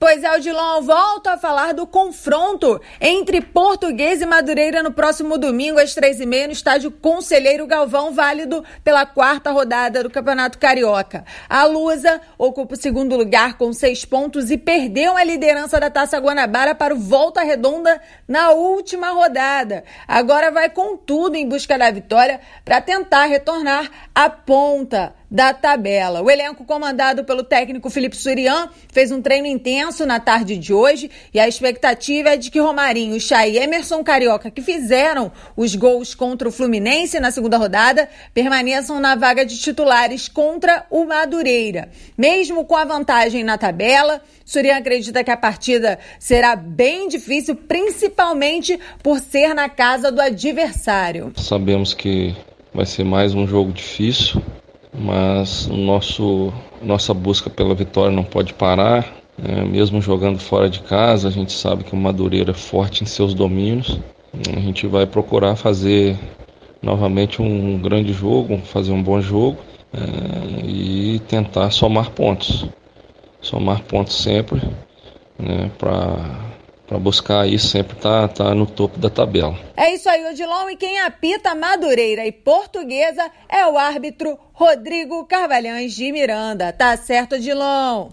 Pois é, Odilon, volto a falar do confronto entre Portuguesa e Madureira no próximo domingo às 3h30 no estádio Conselheiro Galvão, válido pela 4ª rodada do Campeonato Carioca. A Lusa ocupa o 2º lugar com 6 pontos e perdeu a liderança da Taça Guanabara para o Volta Redonda na última rodada. Agora vai com tudo em busca da vitória para tentar retornar à ponta da tabela. O elenco comandado pelo técnico Felipe Surian fez um treino intenso na tarde de hoje e a expectativa é de que Romarinho, Chay e Emerson Carioca, que fizeram os gols contra o Fluminense na 2ª rodada, permaneçam na vaga de titulares contra o Madureira. Mesmo com a vantagem na tabela, Surian acredita que a partida será bem difícil, principalmente por ser na casa do adversário. Sabemos que vai ser mais um jogo difícil, mas nossa busca pela vitória não pode parar. Mesmo jogando fora de casa, a gente sabe que o Madureira é forte em seus domínios. A gente vai procurar fazer novamente um grande jogo, fazer um bom jogo e tentar somar pontos sempre, para buscar aí sempre tá no topo da tabela. É isso aí, Odilon, e quem apita Madureira e Portuguesa é o árbitro Rodrigo Carvalhães de Miranda. Tá certo, Odilon?